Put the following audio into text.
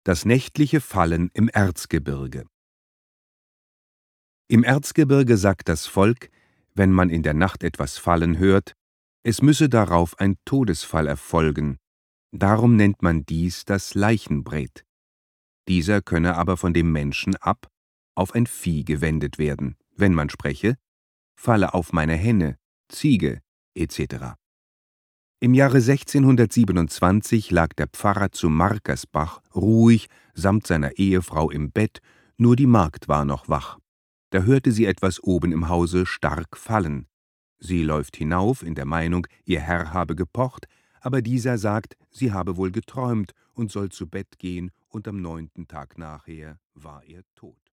Das nächtliche Fallen im Erzgebirge. Im Erzgebirge sagt das Volk, wenn man in der Nacht etwas fallen hört, es müsse darauf ein Todesfall erfolgen, darum nennt man dies das Leichenbret. Dieser könne aber von dem Menschen ab auf ein Vieh gewendet werden, wenn man spreche, falle auf meine Henne, Ziege etc. Im Jahre 1627 lag der Pfarrer zu Markersbach ruhig samt seiner Ehefrau im Bett, nur die Magd war noch wach. Da hörte sie etwas oben im Hause stark fallen. Sie läuft hinauf in der Meinung, ihr Herr habe gepocht, aber dieser sagt, sie habe wohl geträumt und soll zu Bett gehen, und am 9. Tag nachher war er tot.